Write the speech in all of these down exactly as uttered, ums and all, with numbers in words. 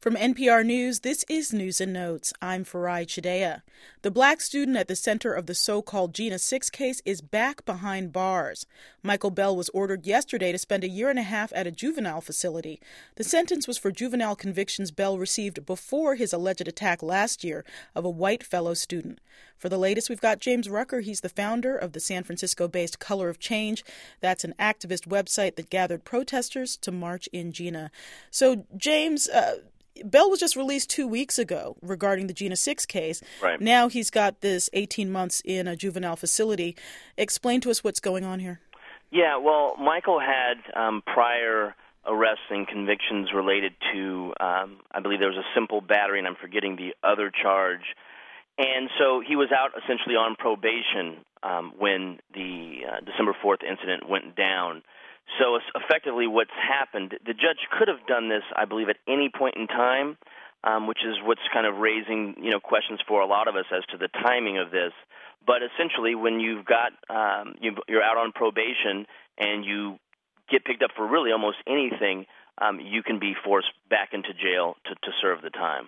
From N P R News, this is News and Notes. I'm Farai Chideya. The black student at the center of the so-called Jena six case is back behind bars. Michael Bell was ordered yesterday to spend a year and a half at a juvenile facility. The sentence was for juvenile convictions Bell received before his alleged attack last year of a white fellow student. For the latest, we've got James Rucker. He's the founder of the San Francisco-based Color of Change. That's an activist website that gathered protesters to march in Jena. So, James, uh, Bell was just released two weeks ago regarding the Jena six case. Right. Now he's got this eighteen months in a juvenile facility. Explain to us what's going on here. Yeah, well, Michael had um, prior arrests and convictions related to, um, I believe there was a simple battery, and I'm forgetting the other charge. And so he was out essentially on probation um, when the uh, December fourth incident went down. So effectively what's happened, the judge could have done this, I believe, at any point in time, um, which is what's kind of raising, you know, questions for a lot of us as to the timing of this. But essentially when you've got, um, you, you're out on probation and you get picked up for really almost anything, um, you can be forced back into jail to, to serve the time.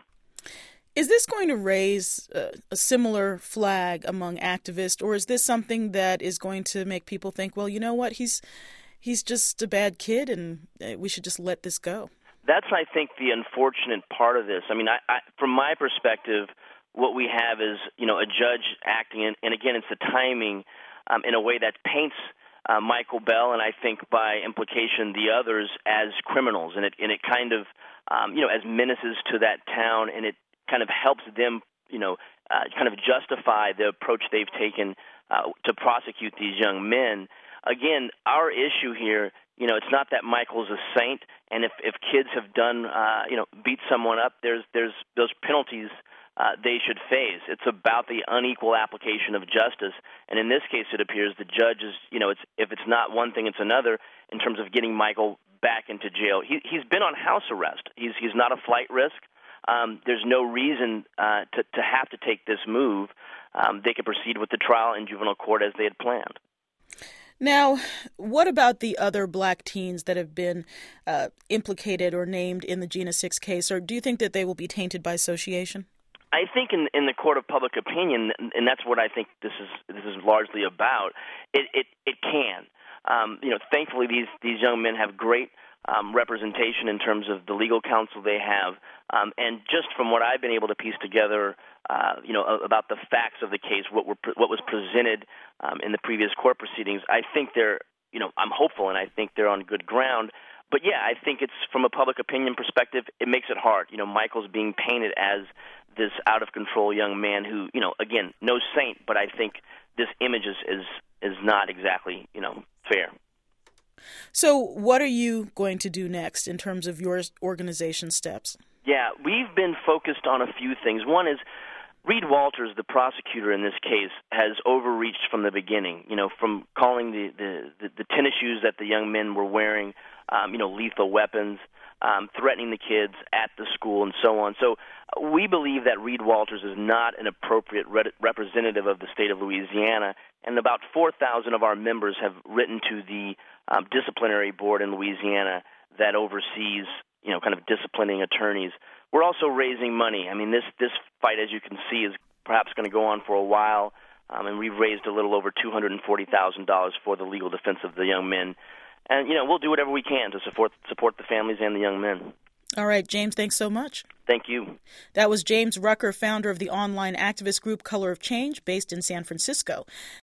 Is this going to raise a, a similar flag among activists, or is this something that is going to make people think, well, you know what, he's he's just a bad kid and we should just let this go? That's, I think, the unfortunate part of this. I mean, I, I, from my perspective, what we have is, you know, a judge acting, in, and again, it's the timing um, in a way that paints uh, Michael Bell, and I think by implication the others, as criminals, and it, and it kind of, um, you know, as menaces to that town, and it kind of helps them, you know, uh, kind of justify the approach they've taken uh, to prosecute these young men. Again, our issue here, you know, it's not that Michael's a saint, and if, if kids have done, uh, you know, beat someone up, there's there's those penalties uh, they should face. It's about the unequal application of justice, and in this case, it appears the judge is, you know, it's if it's not one thing, it's another in terms of getting Michael back into jail. He, he's been on house arrest. He's he's not a flight risk. Um, there's no reason uh, to, to have to take this move. Um, they could proceed with the trial in juvenile court as they had planned. Now, what about the other black teens that have been uh, implicated or named in the Jena six case, or do you think that they will be tainted by association? I think in, in the court of public opinion, and that's what I think this is this is largely about, it it, it can. Um, you know, thankfully these, these young men have great Um, representation in terms of the legal counsel they have, um, and just from what I've been able to piece together, uh, you know, about the facts of the case, what were what was presented um, in the previous court proceedings, I think they're, you know, I'm hopeful, and I think they're on good ground. But yeah, I think it's from a public opinion perspective, it makes it hard. You know, Michael's being painted as this out of control young man who, you know, again, no saint, but I think this image is is, is not exactly, you know, fair. So what are you going to do next in terms of your organization steps? Yeah, we've been focused on a few things. One is Reed Walters, the prosecutor in this case, has overreached from the beginning, you know, from calling the, the, the, the tennis shoes that the young men were wearing, um, you know, lethal weapons, um, threatening the kids at the school and so on. So we believe that Reed Walters is not an appropriate re- representative of the state of Louisiana, and about four thousand of our members have written to the um, disciplinary board in Louisiana that oversees, you know, kind of disciplining attorneys. We're also raising money. I mean, this, this fight, as you can see, is perhaps going to go on for a while, um, and we've raised a little over two hundred forty thousand dollars for the legal defense of the young men. And, you know, we'll do whatever we can to support support the families and the young men. All right, James, thanks so much. Thank you. That was James Rucker, founder of the online activist group Color of Change, based in San Francisco.